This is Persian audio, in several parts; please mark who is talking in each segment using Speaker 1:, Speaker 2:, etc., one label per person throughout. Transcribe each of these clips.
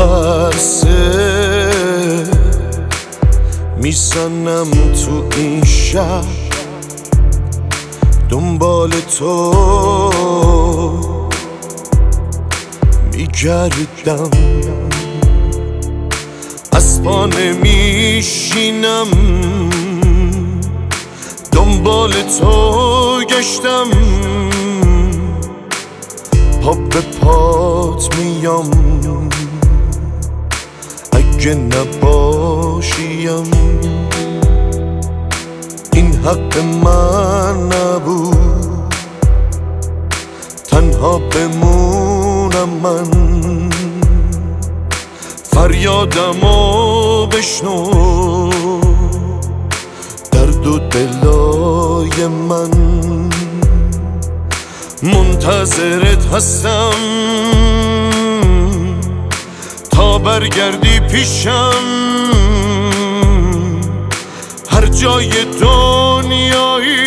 Speaker 1: پرسه میزنم تو این شهر دنبال تو میگردم، از پا نمیشینم، دنبال تو گشتم، پا به پات میام اگه نباشیم. این حق من نبود تنها بمونم من، فریادمو بشنو درد و دلای من. منتظرت هستم تا برگردی پیشم، هر جای دنیایی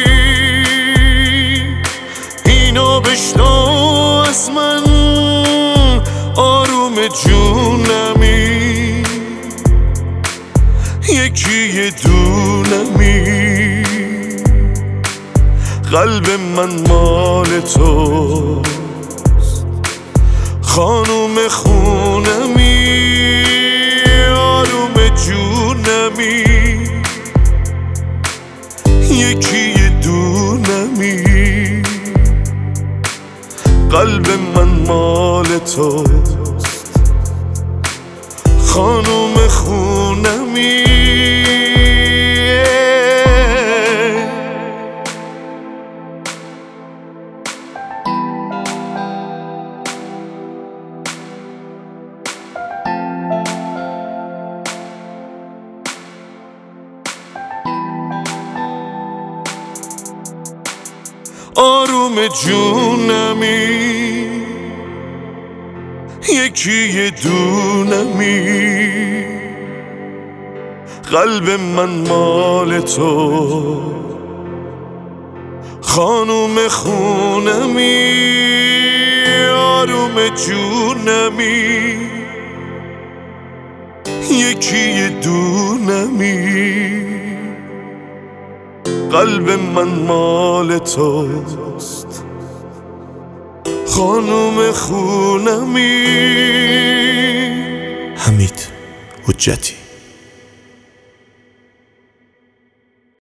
Speaker 1: اینو بشنو از من. آروم جونمی، یکی یه دونمی، قلب من مال توست، خانوم خونمی. آروم جونمی، یکی یه دونمی، قلب من مال توست، خانوم خونمی. آروم جونمی، یکی یه دونمی، قلب من مال تو، خانوم خونمی. آروم جونمی، یکی یه دونمی، قلب من مال توست، خانوم خونمی. حمید حجتی.